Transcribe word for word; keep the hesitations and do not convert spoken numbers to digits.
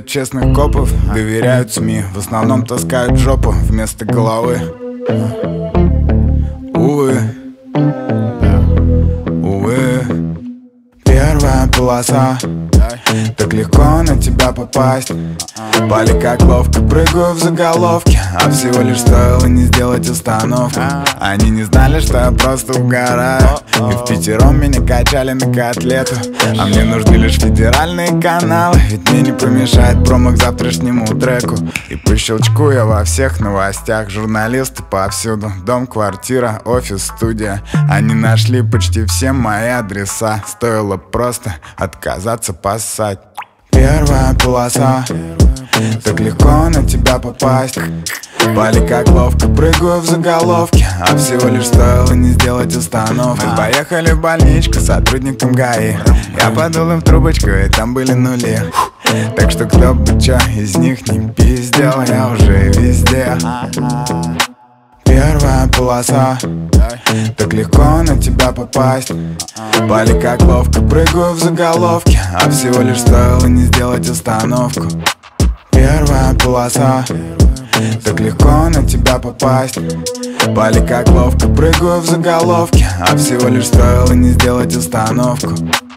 честных копов, доверяют СМИ, в основном таскают жопу вместо головы. Увы, увы. Первая полоса, так легко на тебя попасть. Пали как ловко, прыгаю в заголовке, а всего лишь стоило не сделать установку. Они не знали, что я просто угораю, и впятером меня качали на котлету. А мне нужны лишь федеральные каналы, ведь мне не помешает промо к завтрашнему треку. И по щелчку я во всех новостях. Журналисты повсюду, дом, квартира, офис, студия. Они нашли почти все мои адреса, стоило просто отказаться поссать. Первая полоса, так легко на тебя попасть. Пали как ловко, прыгаю в заголовке, а всего лишь стоило не сделать установку. Поехали в больничку с сотрудником ГАИ. Я подул им в трубочку, и там были нули. Так что кто бы чё из них не пиздел, я уже везде. Первая полоса, так легко на тебя попасть. Пали как ловко, прыгаю в заголовке, а всего лишь стоило не сделать установку. Первая полоса, так легко на тебя попасть. Пали как ловко, прыгаю в заголовке, а всего лишь стоило не сделать установку.